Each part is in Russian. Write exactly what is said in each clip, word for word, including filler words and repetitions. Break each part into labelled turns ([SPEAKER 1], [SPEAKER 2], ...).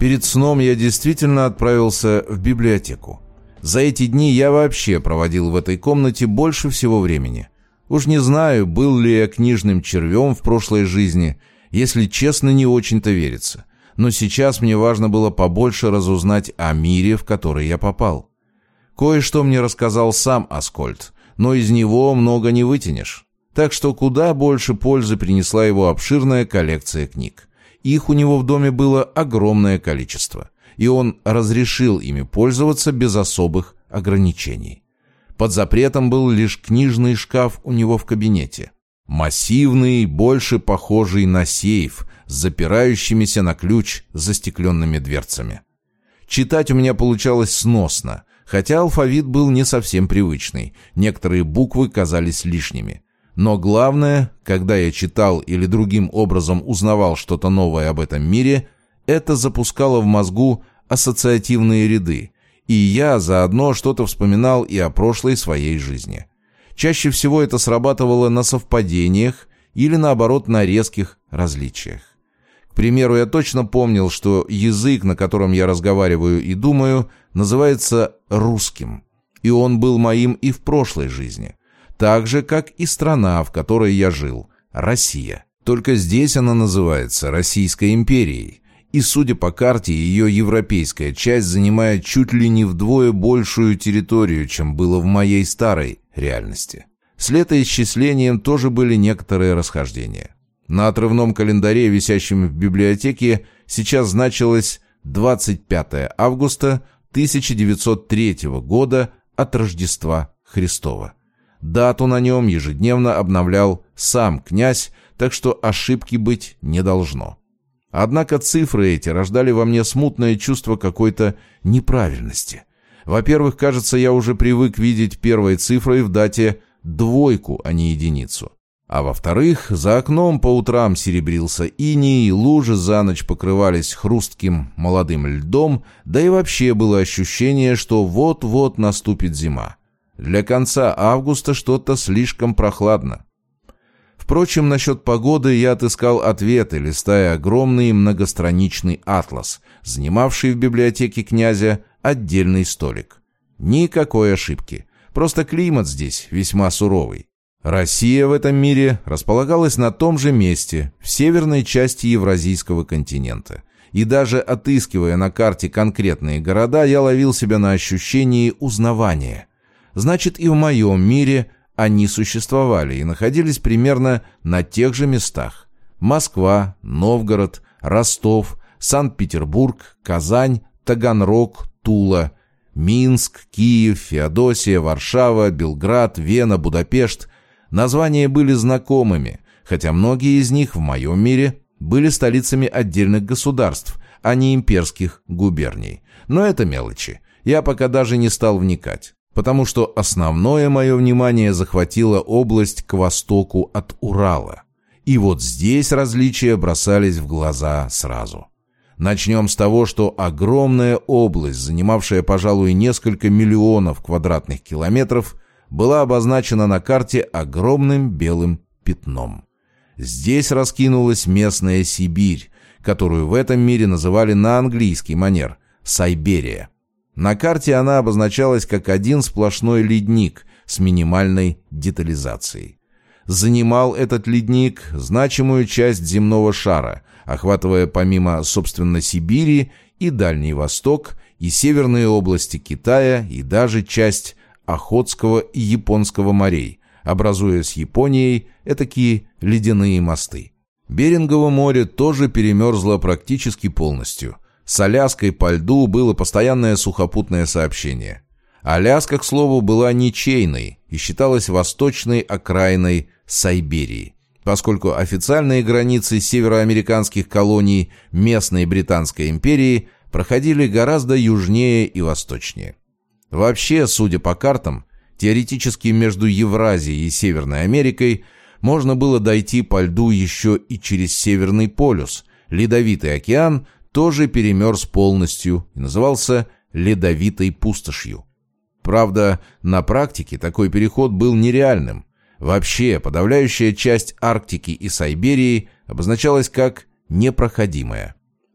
[SPEAKER 1] Перед сном я действительно отправился в библиотеку. За эти дни я вообще проводил в этой комнате больше всего времени. Уж не знаю, был ли я книжным червем в прошлой жизни, если честно, не очень-то верится. Но сейчас мне важно было побольше разузнать о мире, в который я попал. Кое-что мне рассказал сам Аскольд, но из него много не вытянешь. Так что куда больше пользы принесла его обширная коллекция книг. Их у него в доме было огромное количество, и он разрешил ими пользоваться без особых ограничений. Под запретом был лишь книжный шкаф у него в кабинете. Массивный, больше похожий на сейф, с запирающимися на ключ застекленными дверцами. Читать у меня получалось сносно, хотя алфавит был не совсем привычный, некоторые буквы казались лишними. Но главное, когда я читал или другим образом узнавал что-то новое об этом мире, это запускало в мозгу ассоциативные ряды, и я заодно что-то вспоминал и о прошлой своей жизни. Чаще всего это срабатывало на совпадениях или, наоборот, на резких различиях. К примеру, я точно помнил, что язык, на котором я разговариваю и думаю, называется русским, и он был моим и в прошлой жизни. Так же, как и страна, в которой я жил, Россия. Только здесь она называется Российской империей, и, судя по карте, ее европейская часть занимает чуть ли не вдвое большую территорию, чем было в моей старой реальности. С летоисчислением тоже были некоторые расхождения. На отрывном календаре, висящем в библиотеке, сейчас значилось двадцать пятое августа тысяча девятьсот третьего года от Рождества Христова. Дату на нем ежедневно обновлял сам князь, так что ошибки быть не должно. Однако цифры эти рождали во мне смутное чувство какой-то неправильности. Во-первых, кажется, я уже привык видеть первой цифрой в дате двойку, а не единицу. А во-вторых, за окном по утрам серебрился иней, и лужи за ночь покрывались хрустким молодым льдом, да и вообще было ощущение, что вот-вот наступит зима. Для конца августа что-то слишком прохладно. Впрочем, насчет погоды я отыскал ответы, листая огромный многостраничный атлас, занимавший в библиотеке князя отдельный столик. Никакой ошибки, просто климат здесь весьма суровый. Россия в этом мире располагалась на том же месте, в северной части Евразийского континента. И даже отыскивая на карте конкретные города, я ловил себя на ощущении узнавания. Значит, и в моем мире они существовали и находились примерно на тех же местах. Москва, Новгород, Ростов, Санкт-Петербург, Казань, Таганрог, Тула, Минск, Киев, Феодосия, Варшава, Белград, Вена, Будапешт. Названия были знакомыми, хотя многие из них в моем мире были столицами отдельных государств, а не имперских губерний. Но это мелочи. Я пока даже не стал вникать, потому что основное мое внимание захватила область к востоку от Урала. И вот здесь различия бросались в глаза сразу. Начнем с того, что огромная область, занимавшая, пожалуй, несколько миллионов квадратных километров, была обозначена на карте огромным белым пятном. Здесь раскинулась местная Сибирь, которую в этом мире называли на английский манер Сайберия. На карте она обозначалась как один сплошной ледник с минимальной детализацией. Занимал этот ледник значимую часть земного шара, охватывая помимо, собственно, Сибири и Дальний Восток, и северные области Китая, и даже часть Охотского и Японского морей, образуя с Японией этакие ледяные мосты. Берингово море тоже перемерзло практически полностью. С Аляской по льду было постоянное сухопутное сообщение. Аляска, к слову, была ничейной и считалась восточной окраиной Сайберии, поскольку официальные границы североамериканских колоний местной Британской империи проходили гораздо южнее и восточнее. Вообще, судя по картам, теоретически между Евразией и Северной Америкой можно было дойти по льду еще и через Северный полюс. Ледовитый океан тоже перемерз полностью и назывался Ледовитой пустошью. Правда, на практике такой переход был нереальным. Вообще, подавляющая часть Арктики и Сайберии обозначалась как непроходимая.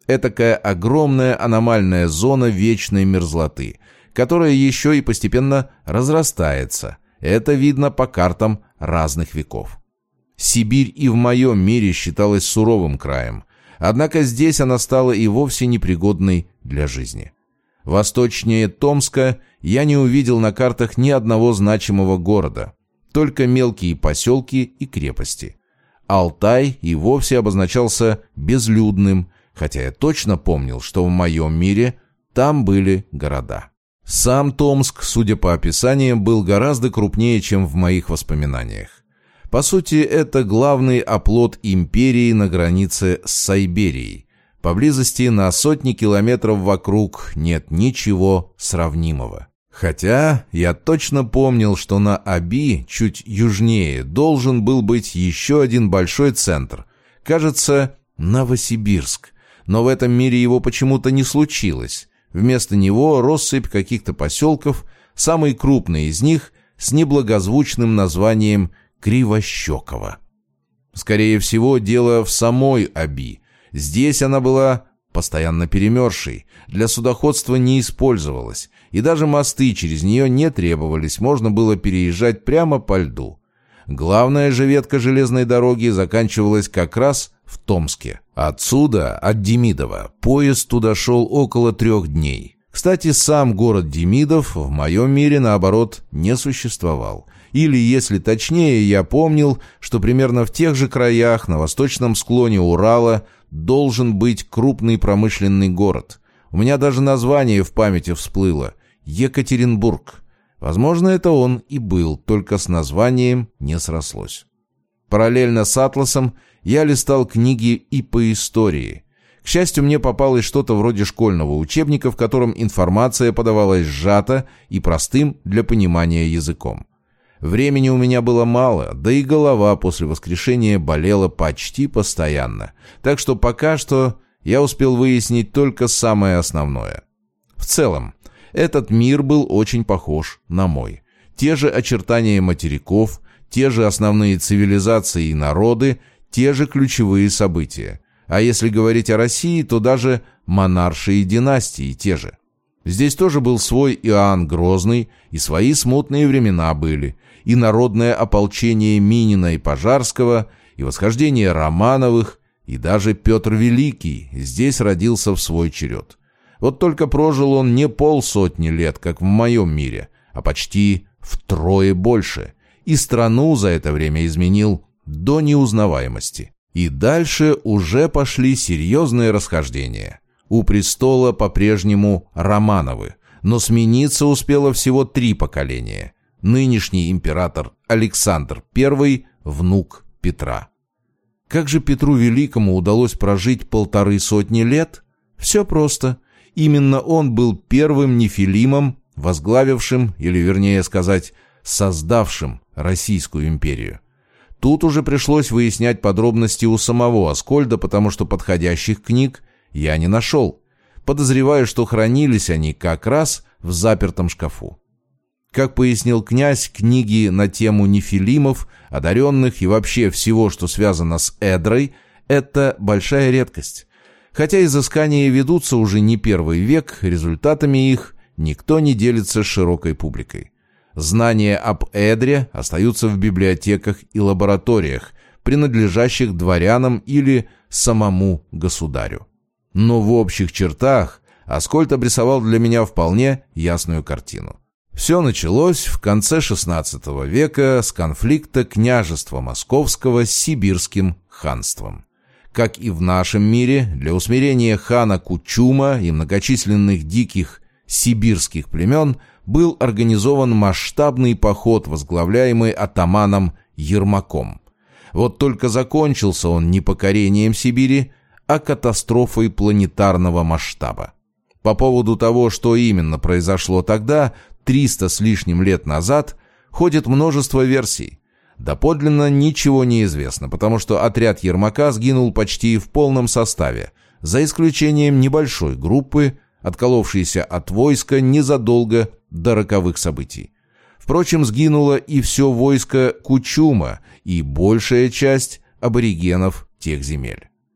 [SPEAKER 1] Этакая огромная аномальная зона вечной мерзлоты, которая еще и постепенно разрастается. Это видно по картам разных веков. Сибирь и в моем мире считалась суровым краем, однако здесь она стала и вовсе непригодной для жизни. Восточнее Томска я не увидел на картах ни одного значимого города, только мелкие поселки и крепости. Алтай и вовсе обозначался безлюдным, хотя я точно помнил, что в моем мире там были города. Сам Томск, судя по описаниям, был гораздо крупнее, чем в моих воспоминаниях. По сути, это главный оплот империи на границе с Сайберией. Поблизости на сотни километров вокруг нет ничего сравнимого. Хотя я точно помнил, что на Оби, чуть южнее, должен был быть еще один большой центр. Кажется, Новосибирск. Но в этом мире его почему-то не случилось. Вместо него россыпь каких-то поселков, самый крупный из них с неблагозвучным названием Кривощеково. Скорее всего, дело в самой Оби. Здесь она была постоянно перемерзшей, для судоходства не использовалась, и даже мосты через нее не требовались, можно было переезжать прямо по льду. Главная же ветка железной дороги заканчивалась как раз в Томске. Отсюда, от Демидова, поезд туда шел около трех дней. Кстати, сам город Демидов в моем мире, наоборот, не существовал. Или, если точнее, я помнил, что примерно в тех же краях, на восточном склоне Урала, должен быть крупный промышленный город. У меня даже название в памяти всплыло – Екатеринбург. Возможно, это он и был, только с названием не срослось. Параллельно с атласом я листал книги и по истории. К счастью, мне попалось что-то вроде школьного учебника, в котором информация подавалась сжато и простым для понимания языком. Времени у меня было мало, да и голова после воскрешения болела почти постоянно, так что пока что я успел выяснить только самое основное. В целом, этот мир был очень похож на мой. Те же очертания материков, те же основные цивилизации и народы, те же ключевые события. А если говорить о России, то даже монарши и династии те же. Здесь тоже был свой Иоанн Грозный, и свои смутные времена были, и народное ополчение Минина и Пожарского, и восхождение Романовых, и даже Петр Великий здесь родился в свой черед. Вот только прожил он не полсотни лет, как в моем мире, а почти втрое больше, и страну за это время изменил до неузнаваемости. И дальше уже пошли серьезные расхождения. У престола по-прежнему Романовы, но смениться успело всего три поколения. Нынешний император Александр Первый, внук Петра. Как же Петру Великому удалось прожить полторы сотни лет? Все просто. Именно он был первым нефилимом, возглавившим, или вернее сказать, создавшим Российскую империю. Тут уже пришлось выяснять подробности у самого Аскольда, потому что подходящих книг я не нашел. Подозреваю, что хранились они как раз в запертом шкафу. Как пояснил князь, книги на тему нефилимов, одаренных и вообще всего, что связано с Эдрой, это большая редкость. Хотя изыскания ведутся уже не первый век, результатами их никто не делится с широкой публикой. Знания об Эдре остаются в библиотеках и лабораториях, принадлежащих дворянам или самому государю. Но в общих чертах Аскольд обрисовал для меня вполне ясную картину. Все началось в конце шестнадцатого века с конфликта княжества Московского с Сибирским ханством. Как и в нашем мире, для усмирения хана Кучума и многочисленных диких сибирских племен был организован масштабный поход, возглавляемый атаманом Ермаком. Вот только закончился он не покорением Сибири, а катастрофой планетарного масштаба. По поводу того, что именно произошло тогда, триста с лишним лет назад, ходит множество версий. Доподлинно ничего не известно, потому что отряд Ермака сгинул почти в полном составе, за исключением небольшой группы, отколовшейся от войска незадолго до роковых событий. Впрочем, сгинуло и все войско Кучума, и большая часть аборигенов тех земель.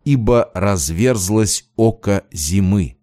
[SPEAKER 1] ибо разверзлось око зимы.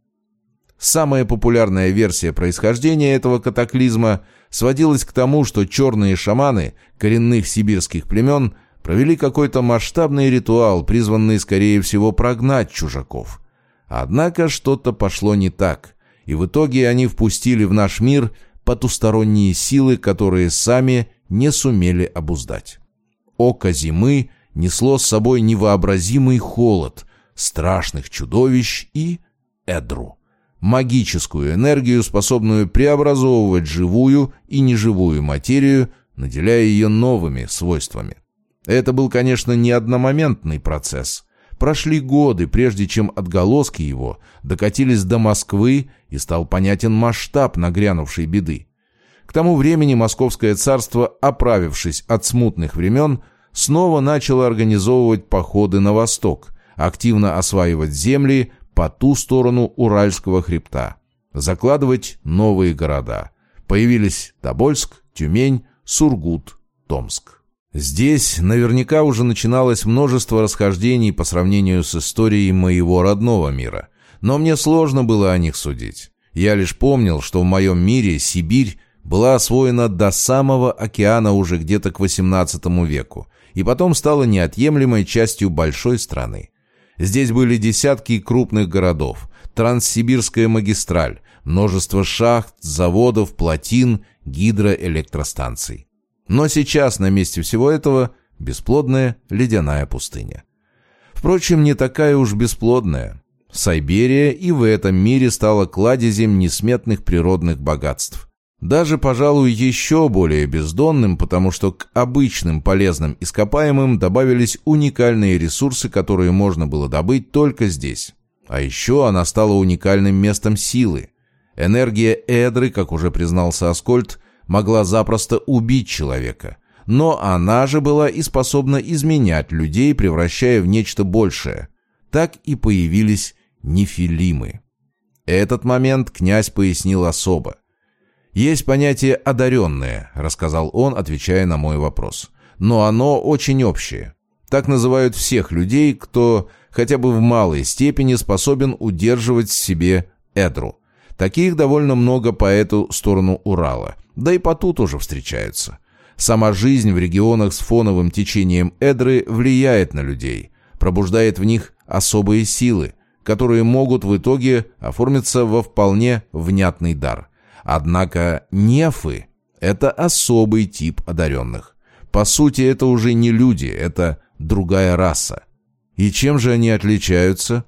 [SPEAKER 1] Самая популярная версия происхождения этого катаклизма сводилась к тому, что черные шаманы коренных сибирских племен провели какой-то масштабный ритуал, призванный, скорее всего, прогнать чужаков. Однако что-то пошло не так, и в итоге они впустили в наш мир потусторонние силы, которые сами не сумели обуздать. Око зимы несло с собой невообразимый холод, страшных чудовищ и эдру. Магическую энергию, способную преобразовывать живую и неживую материю, наделяя ее новыми свойствами. Это был, конечно, не одномоментный процесс. Прошли годы, прежде чем отголоски его докатились до Москвы и стал понятен масштаб нагрянувшей беды. К тому времени Московское царство, оправившись от смутных времен, снова начало организовывать походы на восток, активно осваивать земли по ту сторону Уральского хребта, закладывать новые города. Появились Тобольск, Тюмень, Сургут, Томск. Здесь наверняка уже начиналось множество расхождений по сравнению с историей моего родного мира, но мне сложно было о них судить. Я лишь помнил, что в моем мире Сибирь была освоена до самого океана уже где-то к восемнадцатому веку, и потом стала неотъемлемой частью большой страны. Здесь были десятки крупных городов, Транссибирская магистраль, множество шахт, заводов, плотин, гидроэлектростанций. Но сейчас на месте всего этого бесплодная ледяная пустыня. Впрочем, не такая уж бесплодная. Сайберия и в этом мире стала кладезем несметных природных богатств. Даже, пожалуй, еще более бездонным, потому что к обычным полезным ископаемым добавились уникальные ресурсы, которые можно было добыть только здесь. А еще она стала уникальным местом силы. Энергия Эдры, как уже признался Аскольд, могла запросто убить человека. Но она же была и способна изменять людей, превращая в нечто большее. Так и появились нефилимы. Этот момент князь пояснил особо. «Есть понятие «одаренное», — рассказал он, отвечая на мой вопрос. «Но оно очень общее. Так называют всех людей, кто хотя бы в малой степени способен удерживать в себе эдру. Таких довольно много по эту сторону Урала, да и по ту тоже встречаются. Сама жизнь в регионах с фоновым течением эдры влияет на людей, пробуждает в них особые силы, которые могут в итоге оформиться во вполне внятный дар. Однако нефы – это особый тип одаренных. По сути, это уже не люди, это другая раса. И чем же они отличаются?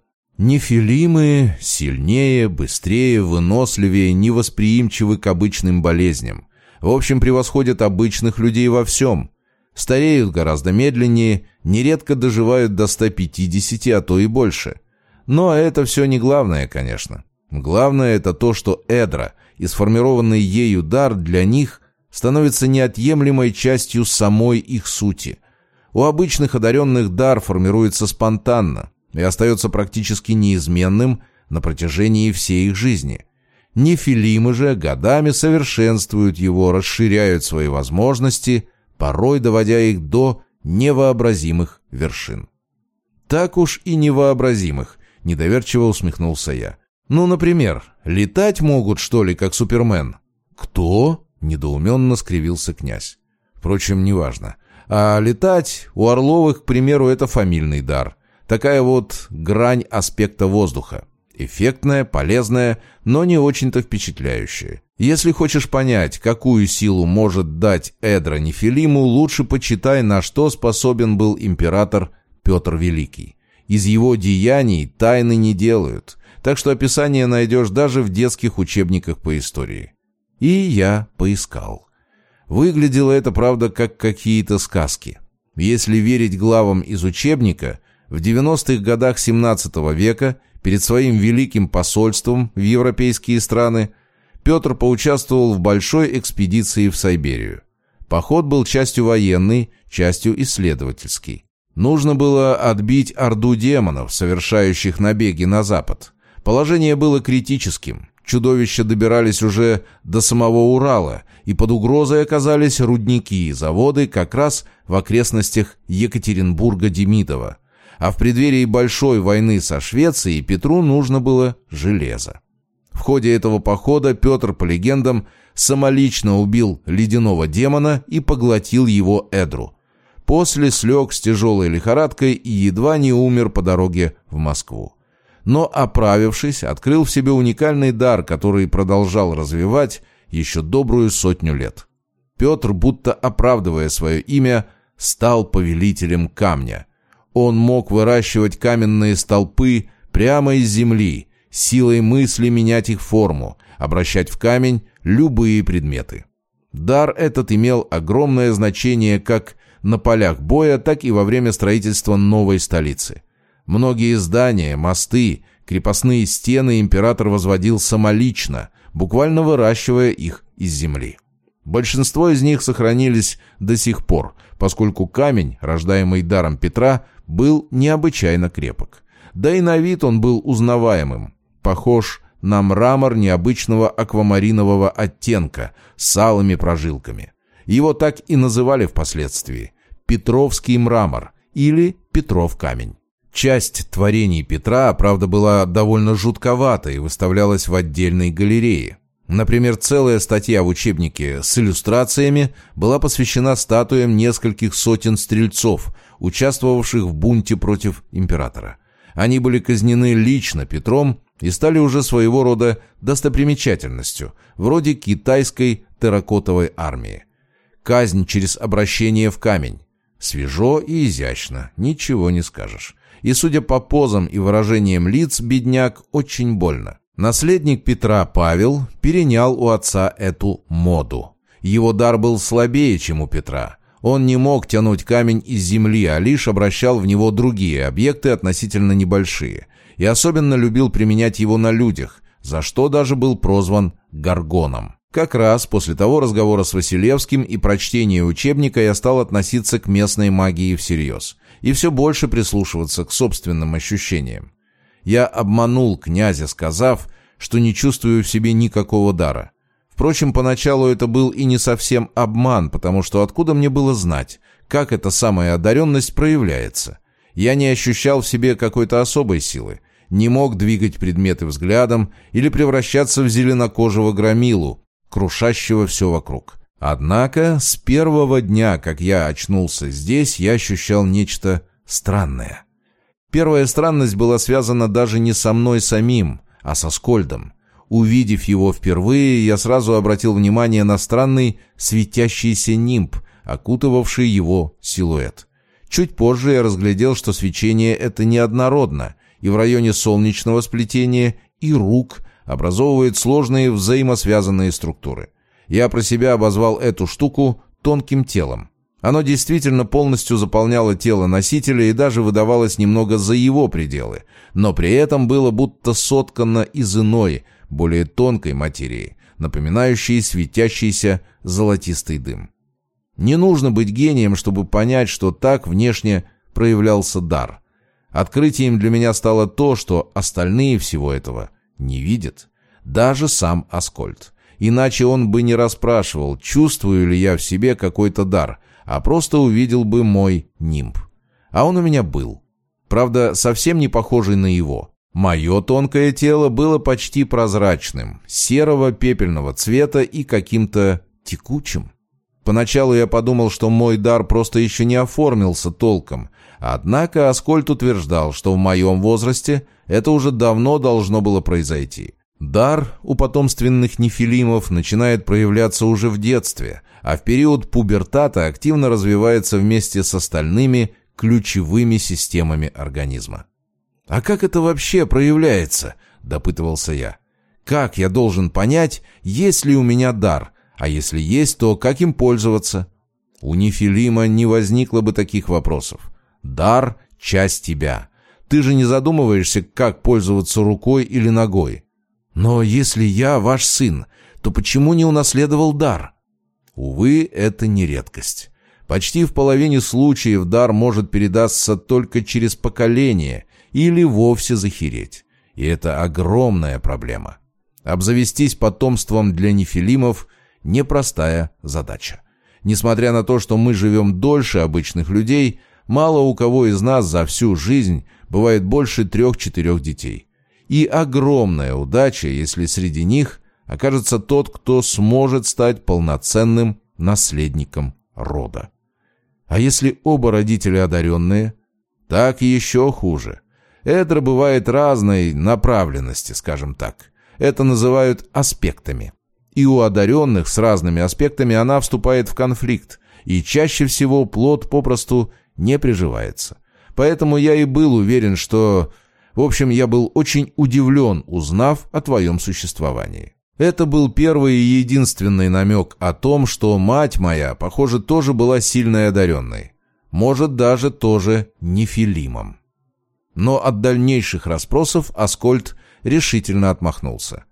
[SPEAKER 1] Нефилимы сильнее, быстрее, выносливее, невосприимчивы к обычным болезням. В общем, превосходят обычных людей во всем. Стареют гораздо медленнее, нередко доживают до ста пятидесяти, а то и больше. Но это все не главное, конечно. Главное – это то, что эдра и сформированный ею дар для них становится неотъемлемой частью самой их сути. У обычных одаренных дар формируется спонтанно и остается практически неизменным на протяжении всей их жизни. Нефилимы же годами совершенствуют его, расширяют свои возможности, порой доводя их до невообразимых вершин. «Так уж и невообразимых», — недоверчиво усмехнулся я. «Ну, например, летать могут, что ли, как Супермен?» «Кто?» — недоуменно скривился князь. Впрочем, неважно. А летать у Орловых, к примеру, это фамильный дар. Такая вот грань аспекта воздуха. Эффектная, полезная, но не очень-то впечатляющая. Если хочешь понять, какую силу может дать эдра Нефилиму, лучше почитай, на что способен был император Петр Великий. Из его деяний тайны не делают, так что описание найдешь даже в детских учебниках по истории. И я поискал. Выглядело это, правда, как какие-то сказки. Если верить главам из учебника, в девяностых годах семнадцатого века перед своим великим посольством в европейские страны Петр поучаствовал в большой экспедиции в Сайберию. Поход был частью военный, частью исследовательский. Нужно было отбить орду демонов, совершающих набеги на запад. Положение было критическим. Чудовища добирались уже до самого Урала, и под угрозой оказались рудники и заводы как раз в окрестностях Екатеринбурга-Демидова. а в преддверии большой войны со Швецией Петру нужно было железо. В ходе этого похода Петр, по легендам, самолично убил ледяного демона и поглотил его Эдру. После слег с тяжелой лихорадкой и едва не умер по дороге в Москву. Но, оправившись, открыл в себе уникальный дар, который продолжал развивать еще добрую сотню лет. Петр, будто оправдывая свое имя, стал повелителем камня. Он мог выращивать каменные столпы прямо из земли, силой мысли менять их форму, обращать в камень любые предметы. Дар этот имел огромное значение как на полях боя, так и во время строительства новой столицы. Многие здания, мосты, крепостные стены император возводил самолично, буквально выращивая их из земли. Большинство из них сохранились до сих пор, поскольку камень, рождаемый даром Петра, был необычайно крепок. Да и на вид он был узнаваемым, похож на мрамор необычного аквамаринового оттенка с алыми прожилками. Его так и называли впоследствии – Петровский мрамор или Петров камень. Часть творений Петра, правда, была довольно жутковата и выставлялась в отдельной галерее. Например, целая статья в учебнике с иллюстрациями была посвящена статуям нескольких сотен стрельцов, участвовавших в бунте против императора. Они были казнены лично Петром и стали уже своего рода достопримечательностью, вроде китайской терракотовой армии. Казнь через обращение в камень. Свежо и изящно, ничего не скажешь. И, судя по позам и выражениям лиц, бедняк очень больно. Наследник Петра Павел перенял у отца эту моду. Его дар был слабее, чем у Петра. Он не мог тянуть камень из земли, а лишь обращал в него другие объекты, относительно небольшие. И особенно любил применять его на людях, за что даже был прозван Горгоном. Как раз после того разговора с Василевским и прочтения учебника я стал относиться к местной магии всерьез и все больше прислушиваться к собственным ощущениям. Я обманул князя, сказав, что не чувствую в себе никакого дара. Впрочем, поначалу это был и не совсем обман, потому что откуда мне было знать, как эта самая одаренность проявляется? Я не ощущал в себе какой-то особой силы, не мог двигать предметы взглядом или превращаться в зеленокожего громилу, крушащего все вокруг. Однако с первого дня, как я очнулся здесь, я ощущал нечто странное. Первая странность была связана даже не со мной самим, а со Аскольдом. Увидев его впервые, я сразу обратил внимание на странный светящийся нимб, окутывавший его силуэт. Чуть позже я разглядел, что свечение это неоднородно, и в районе солнечного сплетения и рук образовывает сложные взаимосвязанные структуры. Я про себя обозвал эту штуку тонким телом. Оно действительно полностью заполняло тело носителя и даже выдавалось немного за его пределы, но при этом было будто соткано из иной, более тонкой материи, напоминающей светящийся золотистый дым. Не нужно быть гением, чтобы понять, что так внешне проявлялся дар. Открытием для меня стало то, что остальные всего этого не видят, даже сам Аскольд. Иначе он бы не расспрашивал, чувствую ли я в себе какой-то дар, а просто увидел бы мой нимб. А он у меня был. Правда, совсем не похожий на его. Мое тонкое тело было почти прозрачным, серого пепельного цвета и каким-то текучим. Поначалу я подумал, что мой дар просто еще не оформился толком, однако Аскольд утверждал, что в моем возрасте это уже давно должно было произойти. Дар у потомственных нефилимов начинает проявляться уже в детстве, а в период пубертата активно развивается вместе с остальными ключевыми системами организма. «А как это вообще проявляется?» – допытывался я. «Как я должен понять, есть ли у меня дар, а если есть, то как им пользоваться?» У нефилима не возникло бы таких вопросов. Дар – часть тебя. Ты же не задумываешься, как пользоваться рукой или ногой. «Но если я ваш сын, то почему не унаследовал дар?» Увы, это не редкость. Почти в половине случаев дар может передаться только через поколение или вовсе захереть. И это огромная проблема. Обзавестись потомством для нефилимов – непростая задача. Несмотря на то, что мы живем дольше обычных людей, Мало у кого из нас за всю жизнь бывает больше трех-четырех детей. И огромная удача, если среди них окажется тот, кто сможет стать полноценным наследником рода. А если оба родителя одаренные? Так еще хуже. Эдра бывает разной направленности, скажем так. Это называют аспектами. И у одаренных с разными аспектами она вступает в конфликт, и чаще всего плод попросту не приживается. Поэтому я и был уверен, что... В общем, я был очень удивлен, узнав о твоем существовании. Это был первый и единственный намек о том, что мать моя, похоже, тоже была сильной одаренной. Может, даже тоже нефилимом. Но от дальнейших расспросов Аскольд решительно отмахнулся.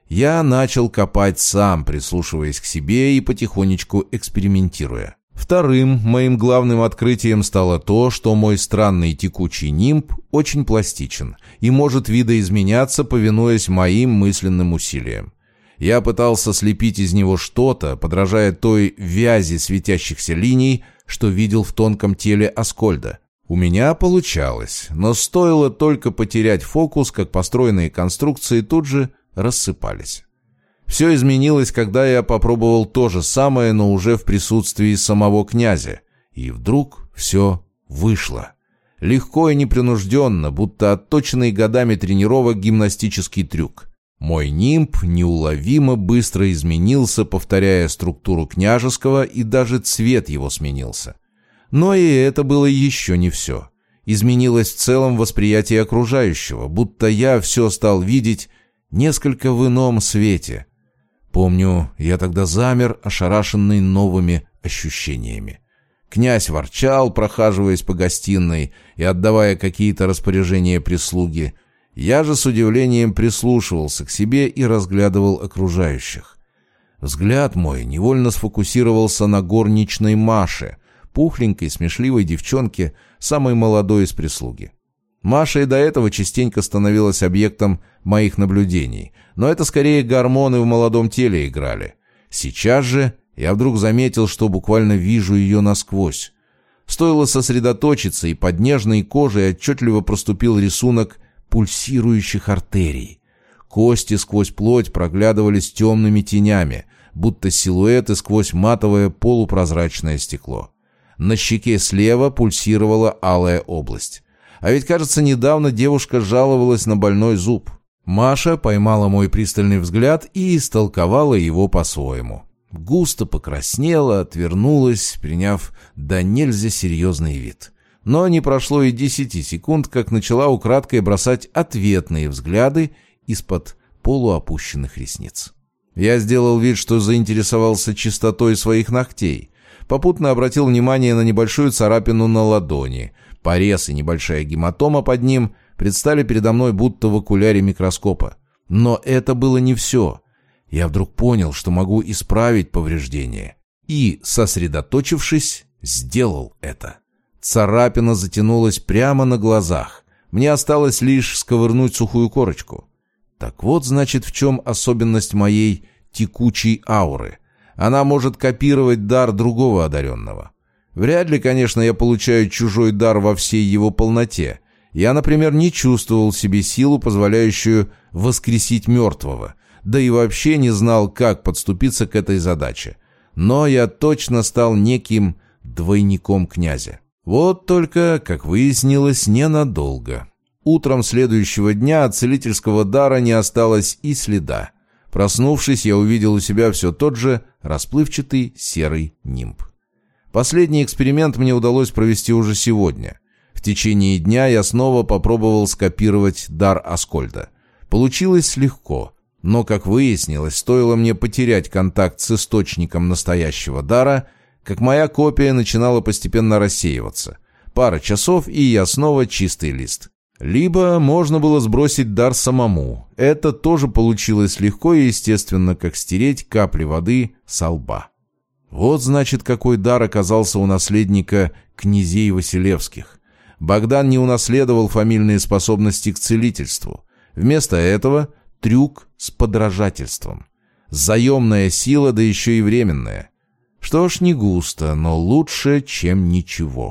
[SPEAKER 1] Я начал копать сам, прислушиваясь к себе и потихонечку экспериментируя. Вторым моим главным открытием стало то, что мой странный текучий нимб очень пластичен и может видоизменяться, повинуясь моим мысленным усилиям. Я пытался слепить из него что-то, подражая той вязи светящихся линий, что видел в тонком теле Аскольда. У меня получалось, но стоило только потерять фокус, как построенные конструкции тут же рассыпались. Все изменилось, когда я попробовал то же самое, но уже в присутствии самого князя. И вдруг все вышло. Легко и непринужденно, будто отточенный годами тренировок гимнастический трюк. Мой нимб неуловимо быстро изменился, повторяя структуру княжеского, и даже цвет его сменился. Но и это было еще не все. Изменилось в целом восприятие окружающего, будто я все стал видеть несколько в ином свете. Помню, я тогда замер, ошарашенный новыми ощущениями. Князь ворчал, прохаживаясь по гостиной и отдавая какие-то распоряжения прислуги. Я же с удивлением прислушивался к себе и разглядывал окружающих. Взгляд мой невольно сфокусировался на горничной Маше, пухленькой, смешливой девчонке, самой молодой из прислуги. Маша и до этого частенько становилась объектом моих наблюдений, но это скорее гормоны в молодом теле играли. Сейчас же я вдруг заметил, что буквально вижу ее насквозь. Стоило сосредоточиться, и под нежной кожей отчетливо проступил рисунок пульсирующих артерий. Кости сквозь плоть проглядывались темными тенями, будто силуэты сквозь матовое полупрозрачное стекло. На щеке слева пульсировала алая область. А ведь, кажется, недавно девушка жаловалась на больной зуб. Маша поймала мой пристальный взгляд и истолковала его по-своему. Густо покраснела, отвернулась, приняв да нельзя серьезный вид. Но не прошло и десяти секунд, как начала украдкой бросать ответные взгляды из-под полуопущенных ресниц. Я сделал вид, что заинтересовался чистотой своих ногтей. Попутно обратил внимание на небольшую царапину на ладони. Порез и небольшая гематома под ним предстали передо мной будто в окуляре микроскопа. Но это было не все. Я вдруг понял, что могу исправить повреждение. И, сосредоточившись, сделал это. Царапина затянулась прямо на глазах. Мне осталось лишь сковырнуть сухую корочку. Так вот, значит, в чем особенность моей текучей ауры. Она может копировать дар другого одаренного. Вряд ли, конечно, я получаю чужой дар во всей его полноте. Я, например, не чувствовал в себе силу, позволяющую воскресить мертвого, да и вообще не знал, как подступиться к этой задаче. Но я точно стал неким двойником князя. Вот только, как выяснилось, ненадолго. Утром следующего дня от целительского дара не осталось и следа. Проснувшись, я увидел у себя все тот же расплывчатый серый нимб. Последний эксперимент мне удалось провести уже сегодня. В течение дня я снова попробовал скопировать дар Аскольда. Получилось легко, но, как выяснилось, стоило мне потерять контакт с источником настоящего дара, как моя копия начинала постепенно рассеиваться. Пара часов, и я снова чистый лист. Либо можно было сбросить дар самому. Это тоже получилось легко и естественно, как стереть капли воды со лба. Вот, значит, какой дар оказался у наследника князей Василевских. Богдан не унаследовал фамильные способности к целительству. Вместо этого трюк с подражательством. Заемная сила, да еще и временная. Что ж, не густо, но лучше, чем ничего.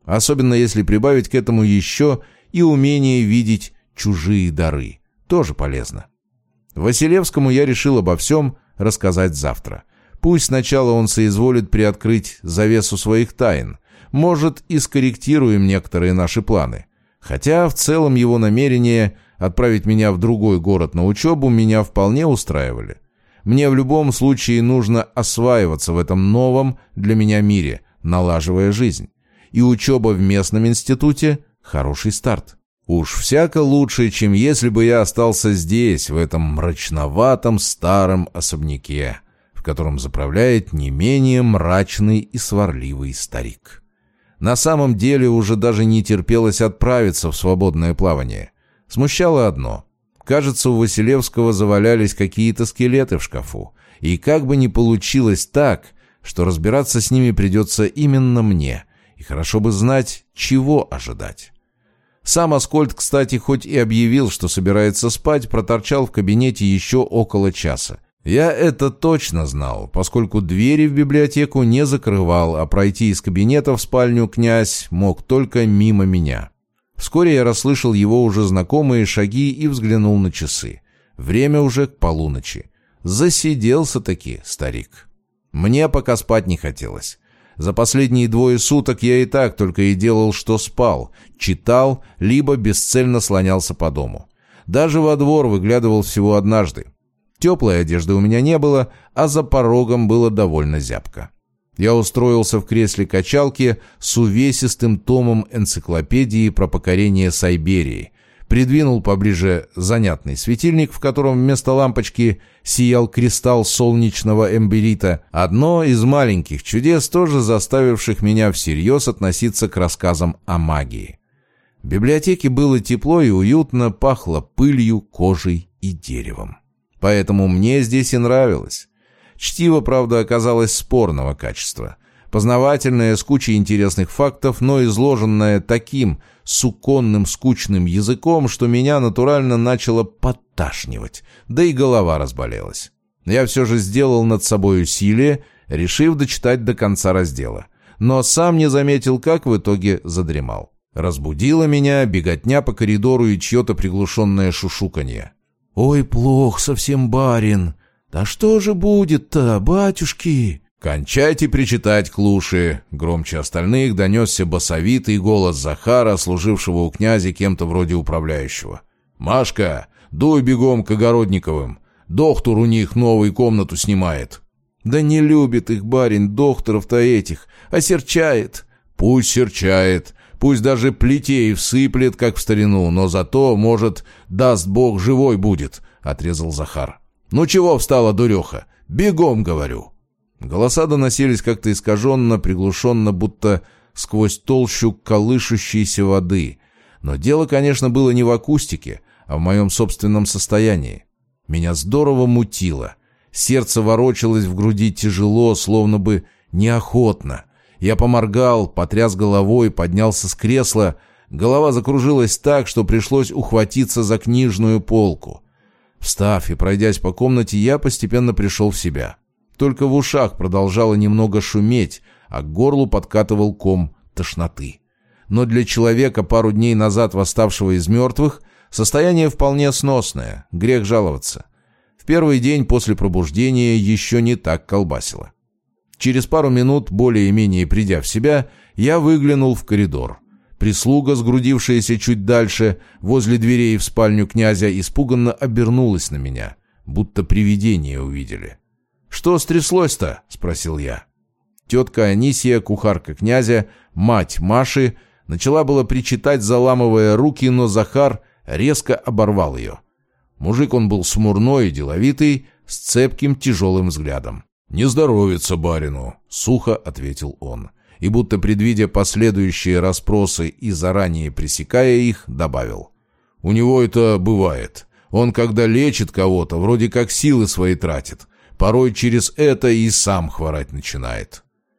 [SPEAKER 1] Особенно если прибавить к этому еще и умение видеть чужие дары. Тоже полезно. Василевскому я решил обо всем рассказать завтра. Пусть сначала он соизволит приоткрыть завесу своих тайн. Может, и скорректируем некоторые наши планы. Хотя в целом его намерения отправить меня в другой город на учебу меня вполне устраивали. Мне в любом случае нужно осваиваться в этом новом для меня мире, налаживая жизнь. И учеба в местном институте – хороший старт. Уж всяко лучше, чем если бы я остался здесь, в этом мрачноватом старом особняке, в котором заправляет не менее мрачный и сварливый старик. На самом деле уже даже не терпелось отправиться в свободное плавание. Смущало одно. Кажется, у Василевского завалялись какие-то скелеты в шкафу. И как бы ни получилось так, что разбираться с ними придется именно мне. И хорошо бы знать, чего ожидать. Сам Аскольд, кстати, хоть и объявил, что собирается спать, проторчал в кабинете еще около часа. Я это точно знал, поскольку двери в библиотеку не закрывал, а пройти из кабинета в спальню князь мог только мимо меня. Вскоре я расслышал его уже знакомые шаги и взглянул на часы. Время уже к полуночи. Засиделся-таки старик. Мне пока спать не хотелось. За последние двое суток я и так только и делал, что спал, читал, либо бесцельно слонялся по дому. Даже во двор выглядывал всего однажды. Теплой одежды у меня не было, а за порогом было довольно зябко. Я устроился в кресле качалки с увесистым томом энциклопедии про покорение Сайберии, придвинул поближе занятный светильник, в котором вместо лампочки сиял кристалл солнечного эмберита, одно из маленьких чудес, тоже заставивших меня всерьез относиться к рассказам о магии. В библиотеке было тепло и уютно, пахло пылью, кожей и деревом. Поэтому мне здесь и нравилось. Чтиво, правда, оказалось спорного качества. Познавательное, с кучей интересных фактов, но изложенное таким суконным скучным языком, что меня натурально начало подташнивать, да и голова разболелась. Я все же сделал над собой усилие, решив дочитать до конца раздела. Но сам не заметил, как в итоге задремал. Разбудила меня беготня по коридору и чье-то приглушенное шушуканье. «Ой, плохо совсем, барин! Да что же будет-то, батюшки?» «Кончайте причитать, клуши!» Громче остальных донесся басовитый голос Захара, служившего у князя кем-то вроде управляющего. «Машка, дуй бегом к Огородниковым! Доктор у них новую комнату снимает!» «Да не любит их барин, докторов-то этих, а серчает!» «Пусть серчает! Пусть даже плетей всыплет, как в старину, но зато, может, даст бог, живой будет!» — отрезал Захар. «Ну чего встала, дуреха? Бегом, говорю!» Голоса доносились как-то искаженно, приглушенно, будто сквозь толщу колышущейся воды. Но дело, конечно, было не в акустике, а в моем собственном состоянии. Меня здорово мутило. Сердце ворочалось в груди тяжело, словно бы неохотно. Я поморгал, потряс головой, поднялся с кресла. Голова закружилась так, что пришлось ухватиться за книжную полку. Встав и пройдясь по комнате, я постепенно пришел в себя. Только в ушах продолжало немного шуметь, а к горлу подкатывал ком тошноты. Но для человека, пару дней назад восставшего из мертвых, состояние вполне сносное, грех жаловаться. В первый день после пробуждения еще не так колбасило. Через пару минут, более-менее придя в себя, я выглянул в коридор. Прислуга, сгрудившаяся чуть дальше, возле дверей в спальню князя, испуганно обернулась на меня, будто привидение увидели. «Что стряслось-то?» — спросил я. Тетка Анисия, кухарка князя, мать Маши, начала было причитать, заламывая руки, но Захар резко оборвал ее. Мужик он был смурной и деловитый, с цепким тяжелым взглядом. «Не здоровится барину», — сухо ответил он. И будто предвидя последующие расспросы и заранее пресекая их, добавил. «У него это бывает. Он, когда лечит кого-то, вроде как силы свои тратит. Порой через это и сам хворать начинает».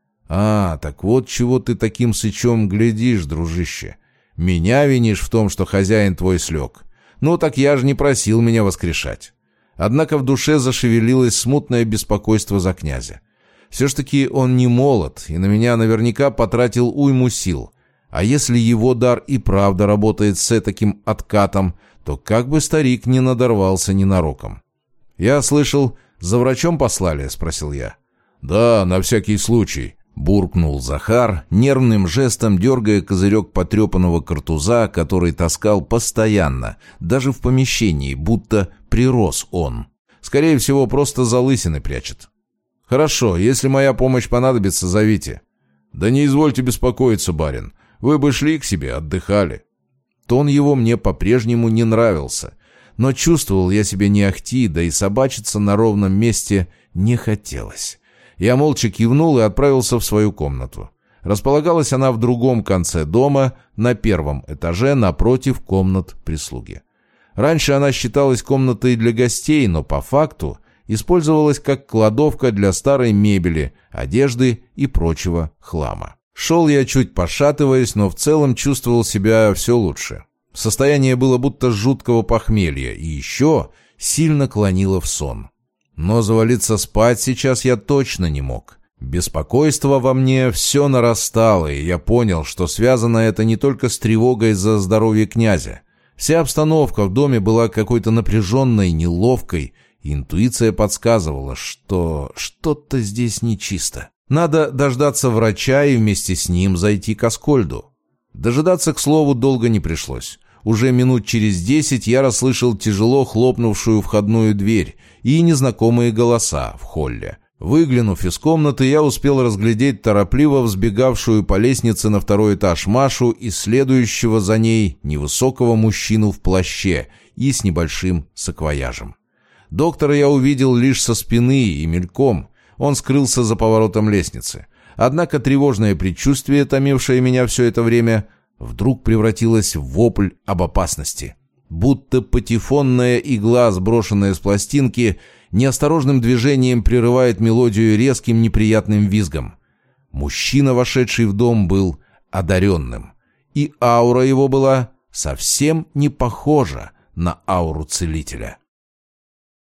[SPEAKER 1] «А, так вот чего ты таким сычом глядишь, дружище. Меня винишь в том, что хозяин твой слег. Ну так я же не просил меня воскрешать». Однако в душе зашевелилось смутное беспокойство за князя. Все ж таки он не молод, и на меня наверняка потратил уйму сил. А если его дар и правда работает с таким откатом, то как бы старик не надорвался ненароком. «Я слышал, за врачом послали?» — спросил я. «Да, на всякий случай», — буркнул Захар, нервным жестом дергая козырек потрепанного картуза, который таскал постоянно, даже в помещении, будто прирос он. Скорее всего, просто залысины прячет. «Хорошо, если моя помощь понадобится, зовите». «Да не извольте беспокоиться, барин. Вы бы шли к себе, отдыхали». Тон его мне по-прежнему не нравился, но чувствовал я себя не ахти, да и собачиться на ровном месте не хотелось. Я молча кивнул и отправился в свою комнату. Располагалась она в другом конце дома, на первом этаже, напротив комнат прислуги. Раньше она считалась комнатой для гостей, но по факту использовалась как кладовка для старой мебели, одежды и прочего хлама. Шел я чуть пошатываясь, но в целом чувствовал себя все лучше. Состояние было будто жуткого похмелья и еще сильно клонило в сон. Но завалиться спать сейчас я точно не мог. Беспокойство во мне все нарастало, и я понял, что связано это не только с тревогой за здоровье князя. Вся обстановка в доме была какой-то напряженной, неловкой, и интуиция подсказывала, что что-то здесь нечисто. Надо дождаться врача и вместе с ним зайти к Аскольду. Дожидаться, к слову, долго не пришлось. Уже минут через десять я расслышал тяжело хлопнувшую входную дверь и незнакомые голоса в холле. Выглянув из комнаты, я успел разглядеть торопливо взбегавшую по лестнице на второй этаж Машу и следующего за ней невысокого мужчину в плаще и с небольшим саквояжем. Доктора я увидел лишь со спины и мельком. Он скрылся за поворотом лестницы. Однако тревожное предчувствие, томившее меня все это время, вдруг превратилось в вопль об опасности. Будто патефонная игла, сброшенная с пластинки, неосторожным движением прерывает мелодию резким неприятным визгом. Мужчина, вошедший в дом, был одаренным. И аура его была совсем не похожа на ауру целителя.